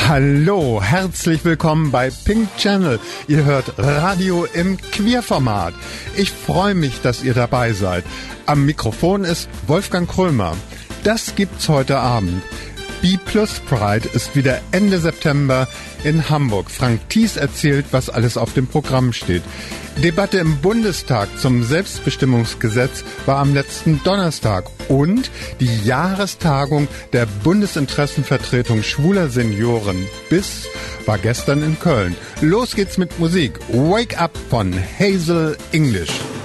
Hallo, herzlich willkommen bei Pink Channel. Ihr hört Radio im Queerformat. Ich freue mich, dass ihr dabei seid. Am Mikrofon ist Wolfgang Krömer. Das gibt's heute Abend. B+ Pride ist wieder Ende September in Hamburg. Frank Thies erzählt, was alles auf dem Programm steht. Debatte im Bundestag zum Selbstbestimmungsgesetz war am letzten Donnerstag und die Jahrestagung der Bundesinteressenvertretung schwuler Senioren BIS war gestern in Köln. Los geht's mit Musik. Wake Up von Hazel English.